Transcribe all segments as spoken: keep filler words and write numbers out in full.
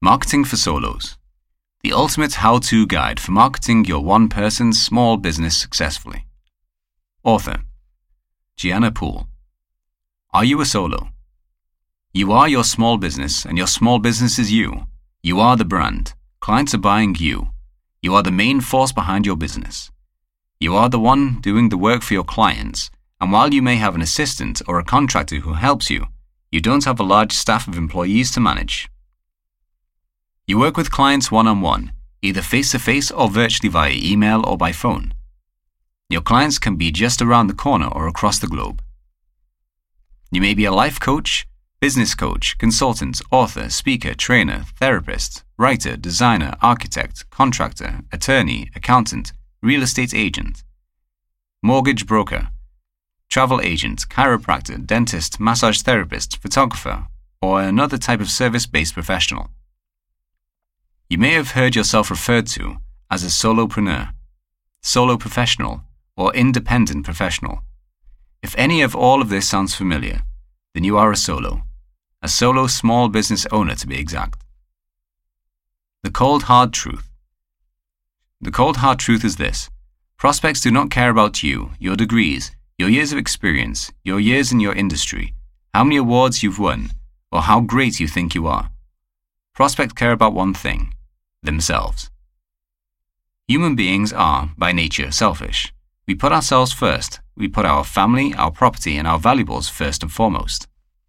Marketing for Solos, the ultimate how-to guide for marketing your one-person small business successfully. Author, Gianna Poole. Are you a solo? You are your small business, and your small business is you. You are the brand. Clients are buying you. You are the main force behind your business. You are the one doing the work for your clients, and while you may have an assistant or a contractor who helps you, you don't have a large staff of employees to manage. You work with clients one-on-one, either face-to-face or virtually via email or by phone. Your clients can be just around the corner or across the globe. You may be a life coach, business coach, consultant, author, speaker, trainer, therapist, writer, designer, architect, contractor, attorney, accountant, real estate agent, mortgage broker, travel agent, chiropractor, dentist, massage therapist, photographer, or another type of service-based professional. You may have heard yourself referred to as a solopreneur, solo professional, or independent professional. If any of all of this sounds familiar, then you are a solo, a solo small business owner to be exact. The cold hard truth. The cold hard truth is this: prospects do not care about you, your degrees, your years of experience, your years in your industry, how many awards you've won, or how great you think you are. Prospects care about one thing: themselves. Human beings are, by nature, selfish. We put ourselves first. We put our family, our property, and our valuables first and foremost.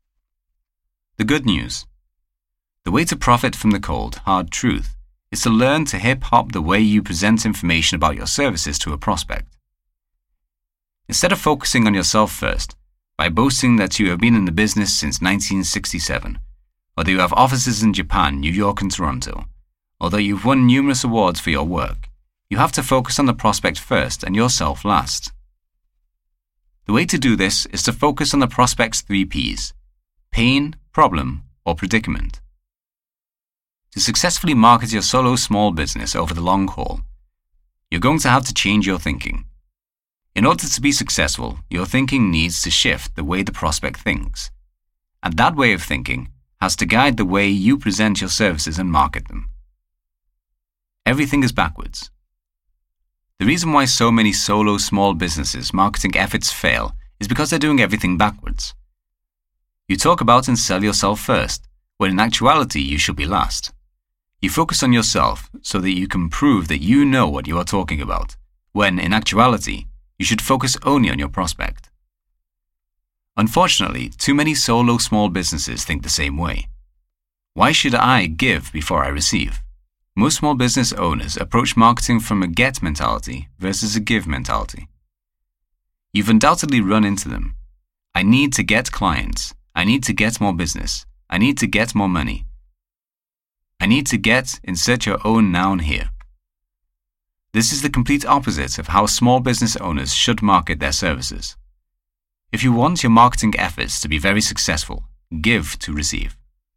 The good news. The way to profit from the cold, hard truth is to learn to hip-hop the way you present information about your services to a prospect. Instead of focusing on yourself first, by boasting that you have been in the business since nineteen sixty-seven, or that you have offices in Japan, New York, and Toronto, or that you've won numerous awards for your work, you have to focus on the prospect first and yourself last. The way to do this is to focus on the prospect's three P's: pain, problem, or predicament. To successfully market your solo small business over the long haul, you're going to have to change your thinking. In order to be successful, your thinking needs to shift the way the prospect thinks, and that way of thinking has to guide the way you present your services and market them. Everything is backwards. The reason why so many solo small businesses marketing efforts fail is because they're doing everything backwards. You talk about and sell yourself first, when in actuality you should be last. You focus on yourself so that you can prove that you know what you are talking about, when in actuality you should focus only on your prospect. Unfortunately, too many solo small businesses think the same way. Why should I give before I receive? Most small business owners approach marketing from a get mentality versus a give mentality. You've undoubtedly run into them. I need to get clients. I need to get more business. I need to get more money. I need to get, insert your own noun here. This is the complete opposite of how small business owners should market their services. If you want your marketing efforts to be very successful, give to receive.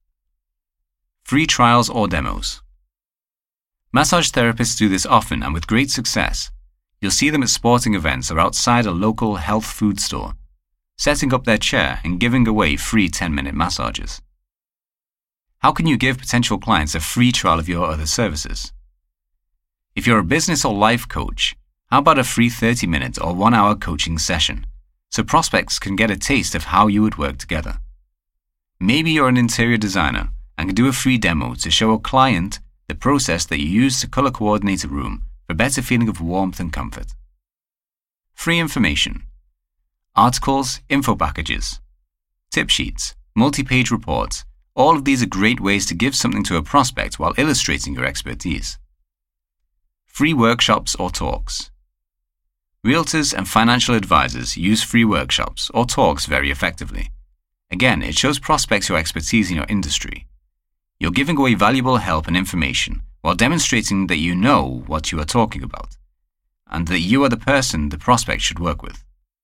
Free trials or demos. Massage therapists do this often and with great success. You'll see them at sporting events or outside a local health food store, setting up their chair and giving away free ten-minute massages. How can you give potential clients a free trial of your other services? If you're a business or life coach, how about a free thirty-minute or one-hour coaching session, so prospects can get a taste of how you would work together? Maybe you're an interior designer and can do a free demo to show a client the process that you use to color coordinate a room for a better feeling of warmth and comfort. Free information. Articles, info packages, tip sheets, multi-page reports, all of these are great ways to give something to a prospect while illustrating your expertise. Free workshops or talks. Realtors and financial advisors use free workshops or talks very effectively. Again, it shows prospects your expertise in your industry. You're giving away valuable help and information while demonstrating that you know what you are talking about, and that you are the person the prospect should work with.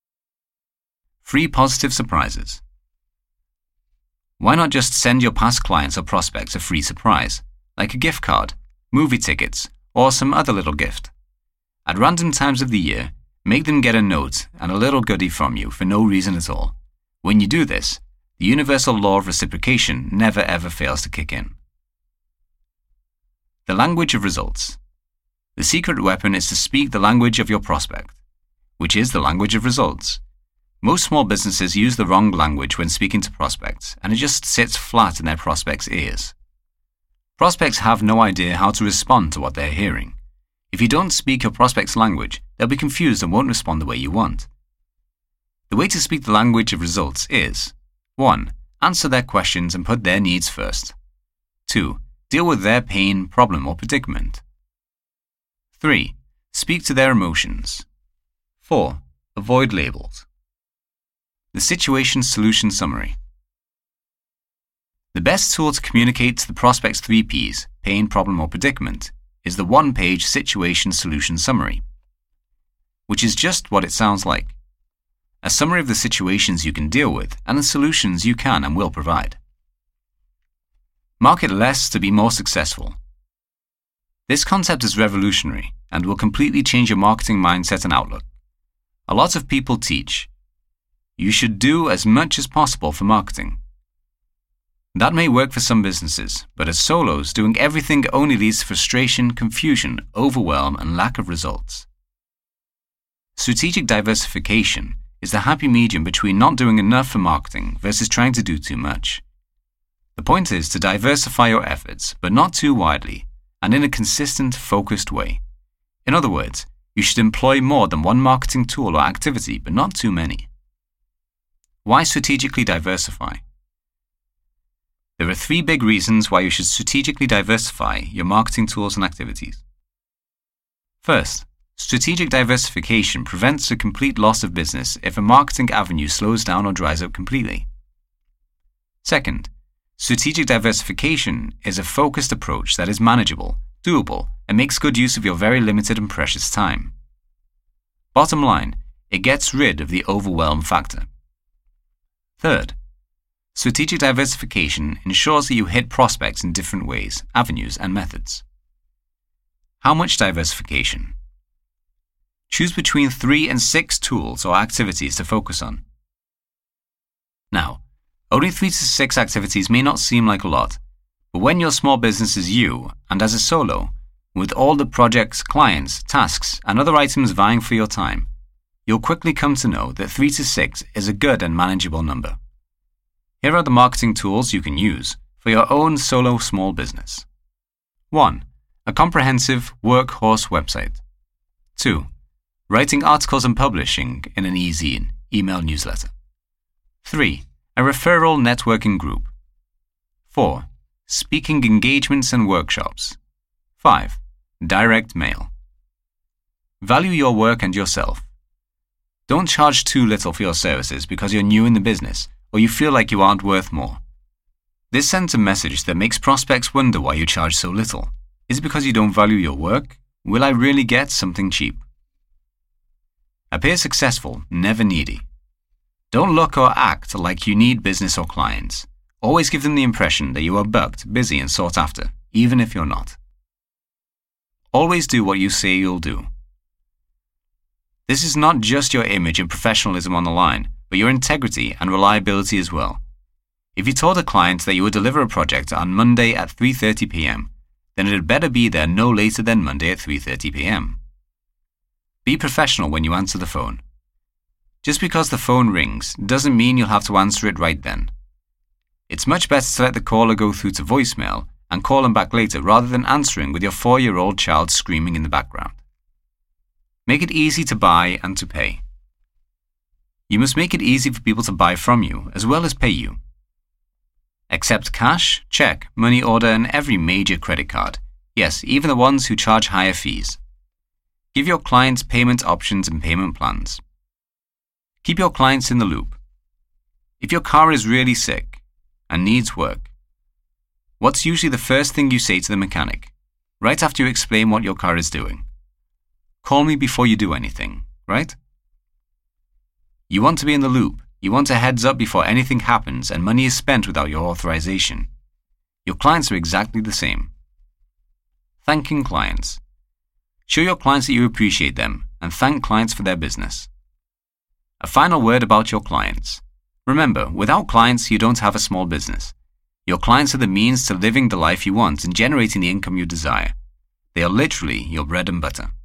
Free positive surprises. Why not just send your past clients or prospects a free surprise, like a gift card, movie tickets, or some other little gift? At random times of the year, make them get a note and a little goodie from you for no reason at all. When you do this, the universal law of reciprocation never ever fails to kick in. The language of results. The secret weapon is to speak the language of your prospect, which is the language of results. Most small businesses use the wrong language when speaking to prospects, and it just sits flat in their prospects' ears. Prospects have no idea how to respond to what they're hearing. If you don't speak your prospect's language, they'll be confused and won't respond the way you want. The way to speak the language of results is one. Answer their questions and put their needs first. two. Deal with their pain, problem, or predicament. three. Speak to their emotions. four. Avoid labels. The Situation Solution Summary. The best tool to communicate to the prospect's three P's, pain, problem, or predicament, is the one-page Situation Solution Summary, which is just what it sounds like. A summary of the situations you can deal with and the solutions you can and will provide. Market less to be more successful. This concept is revolutionary and will completely change your marketing mindset and outlook. A lot of people teach, you should do as much as possible for marketing. That may work for some businesses, but as solos, doing everything only leads to frustration, confusion, overwhelm, and lack of results. Strategic diversification is the happy medium between not doing enough for marketing versus trying to do too much. The point is to diversify your efforts, but not too widely, and in a consistent, focused way. In other words, you should employ more than one marketing tool or activity, but not too many. Why strategically diversify? There are three big reasons why you should strategically diversify your marketing tools and activities. First, strategic diversification prevents a complete loss of business if a marketing avenue slows down or dries up completely. Second, strategic diversification is a focused approach that is manageable, doable, and makes good use of your very limited and precious time. Bottom line, it gets rid of the overwhelm factor. Third, strategic diversification ensures that you hit prospects in different ways, avenues, and methods. How much diversification? Choose between three and six tools or activities to focus on. Now, only three to six activities may not seem like a lot, but when your small business is you, and as a solo, with all the projects, clients, tasks, and other items vying for your time, you'll quickly come to know that three to six is a good and manageable number. Here are the marketing tools you can use for your own solo small business. one. A comprehensive workhorse website. two. Writing articles and publishing in an e-zine, email newsletter. three. A referral networking group. four. Speaking engagements and workshops. five. Direct mail. Value your work and yourself. Don't charge too little for your services because you're new in the business or you feel like you aren't worth more. This sends a message that makes prospects wonder why you charge so little. Is it because you don't value your work? Will I really get something cheap? Appear successful, never needy. Don't look or act like you need business or clients. Always give them the impression that you are bugged, busy, and sought after, even if you're not. Always do what you say you'll do. This is not just your image and professionalism on the line, but your integrity and reliability as well. If you told a client that you would deliver a project on Monday at three thirty p m, then it had better be there no later than Monday at three thirty p m. Be professional when you answer the phone. Just because the phone rings doesn't mean you'll have to answer it right then. It's much better to let the caller go through to voicemail and call them back later rather than answering with your four-year-old child screaming in the background. Make it easy to buy and to pay. You must make it easy for people to buy from you as well as pay you. Accept cash, check, money order, and every major credit card. Yes, even the ones who charge higher fees. Give your clients payment options and payment plans. Keep your clients in the loop. If your car is really sick and needs work, what's usually the first thing you say to the mechanic, right after you explain what your car is doing? Call me before you do anything, right? You want to be in the loop. You want a heads up before anything happens and money is spent without your authorization. Your clients are exactly the same. Thanking clients. Show your clients that you appreciate them and thank clients for their business. A final word about your clients. Remember, without clients, you don't have a small business. Your clients are the means to living the life you want and generating the income you desire. They are literally your bread and butter.